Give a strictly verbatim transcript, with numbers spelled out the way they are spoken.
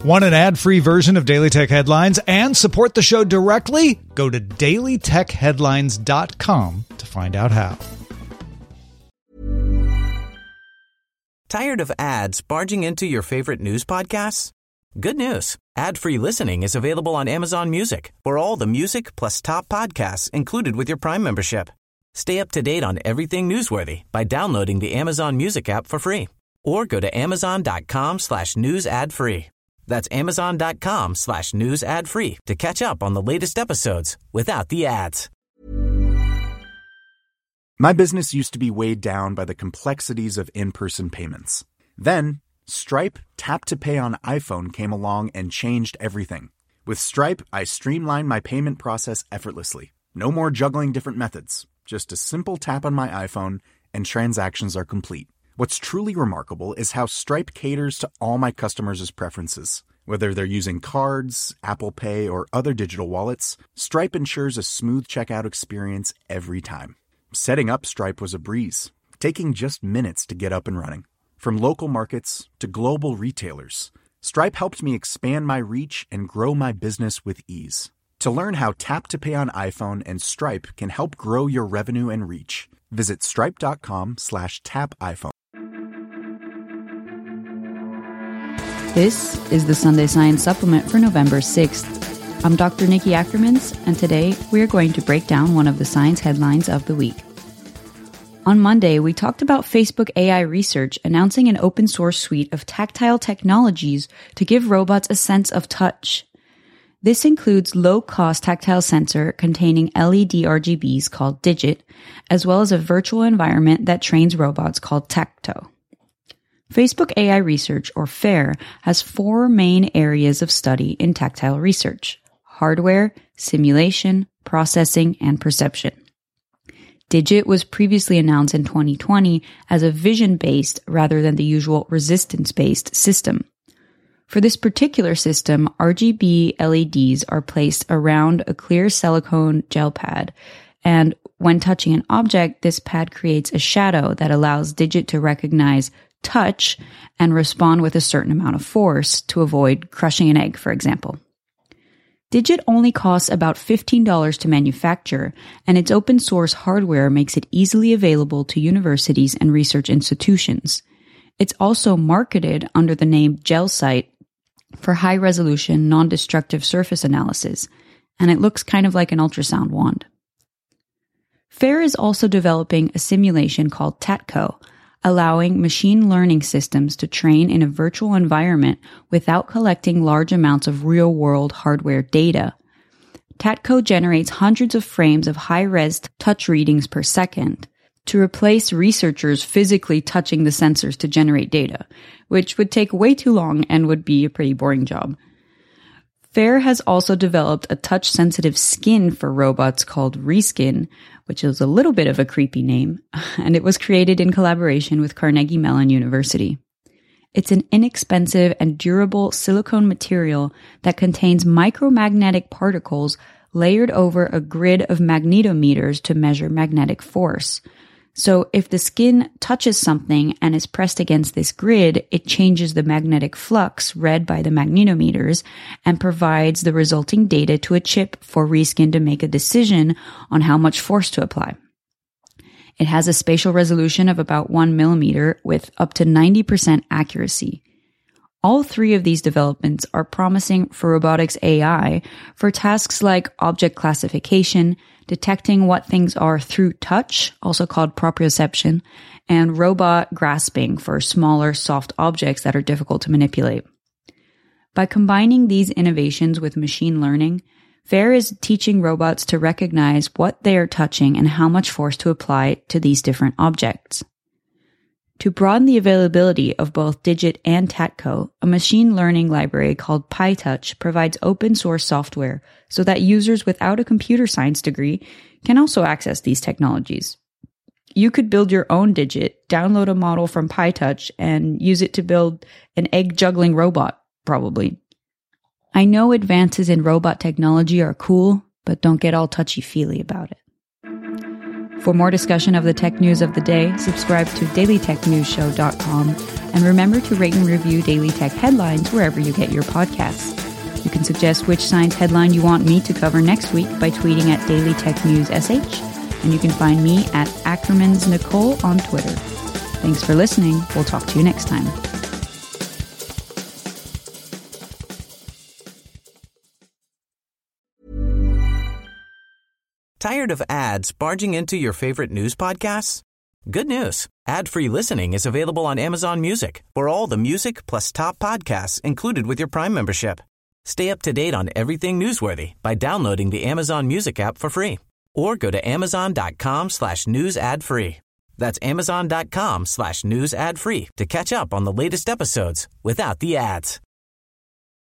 Want an ad-free version of Daily Tech Headlines and support the show directly? Go to daily tech headlines dot com to find out how. Tired of ads barging into your favorite news podcasts? Good news. Ad-free listening is available on Amazon Music for all the music plus top podcasts included with your Prime membership. Stay up to date on everything newsworthy by downloading the Amazon Music app for free or go to amazon.com slash news ad free. That's amazon.com slash news ad free to catch up on the latest episodes without the ads. My business used to be weighed down by the complexities of in-person payments. Then, Stripe Tap to Pay on iPhone came along and changed everything. With Stripe, I streamlined my payment process effortlessly. No more juggling different methods. Just a simple tap on my iPhone and transactions are complete. What's truly remarkable is how Stripe caters to all my customers' preferences. Whether they're using cards, Apple Pay, or other digital wallets, Stripe ensures a smooth checkout experience every time. Setting up Stripe was a breeze, taking just minutes to get up and running. From local markets to global retailers, Stripe helped me expand my reach and grow my business with ease. To learn how Tap to Pay on iPhone and Stripe can help grow your revenue and reach, visit stripe.com slash tap iPhone. This is the Sunday Science Supplement for November sixth. I'm Doctor Nikki Ackermans, and today we are going to break down one of the science headlines of the week. On Monday, we talked about Facebook A I research announcing an open source suite of tactile technologies to give robots a sense of touch. This includes low-cost tactile sensor containing L E D R G Bs called Digit, as well as a virtual environment that trains robots called Tacto. Facebook A I Research, or FAIR, has four main areas of study in tactile research: hardware, simulation, processing, and perception. Digit was previously announced in twenty twenty as a vision-based rather than the usual resistance-based system. For this particular system, R G B L E Ds are placed around a clear silicone gel pad, and when touching an object, this pad creates a shadow that allows Digit to recognize touch and respond with a certain amount of force to avoid crushing an egg, for example. Digit only costs about fifteen dollars to manufacture, and its open source hardware makes it easily available to universities and research institutions. It's also marketed under the name GelSight for high-resolution, non-destructive surface analysis, and it looks kind of like an ultrasound wand. FAIR is also developing a simulation called Tacto, allowing machine learning systems to train in a virtual environment without collecting large amounts of real-world hardware data. Tacto generates hundreds of frames of high-res touch readings per second to replace researchers physically touching the sensors to generate data, which would take way too long and would be a pretty boring job. FAIR has also developed a touch-sensitive skin for robots called Reskin, which is a little bit of a creepy name, and it was created in collaboration with Carnegie Mellon University. It's an inexpensive and durable silicone material that contains micromagnetic particles layered over a grid of magnetometers to measure magnetic force. So if the skin touches something and is pressed against this grid, it changes the magnetic flux read by the magnetometers and provides the resulting data to a chip for Reskin to make a decision on how much force to apply. It has a spatial resolution of about one millimeter with up to ninety percent accuracy. All three of these developments are promising for robotics A I for tasks like object classification, detecting what things are through touch, also called proprioception, and robot grasping for smaller, soft objects that are difficult to manipulate. By combining these innovations with machine learning, FAIR is teaching robots to recognize what they are touching and how much force to apply to these different objects. To broaden the availability of both Digit and Tacto, a machine learning library called PyTouch provides open source software so that users without a computer science degree can also access these technologies. You could build your own Digit, download a model from PyTouch, and use it to build an egg-juggling robot, probably. I know advances in robot technology are cool, but don't get all touchy-feely about it. For more discussion of the tech news of the day, subscribe to daily tech news show dot com and remember to rate and review Daily Tech Headlines wherever you get your podcasts. You can suggest which science headline you want me to cover next week by tweeting at Daily Tech News S H, and you can find me at Ackerman's Nicole on Twitter. Thanks for listening. We'll talk to you next time. Tired of ads barging into your favorite news podcasts? Good news. Ad-free listening is available on Amazon Music for all the music plus top podcasts included with your Prime membership. Stay up to date on everything newsworthy by downloading the Amazon Music app for free or go to amazon.com slash news ad free. That's amazon.com slash news ad free to catch up on the latest episodes without the ads.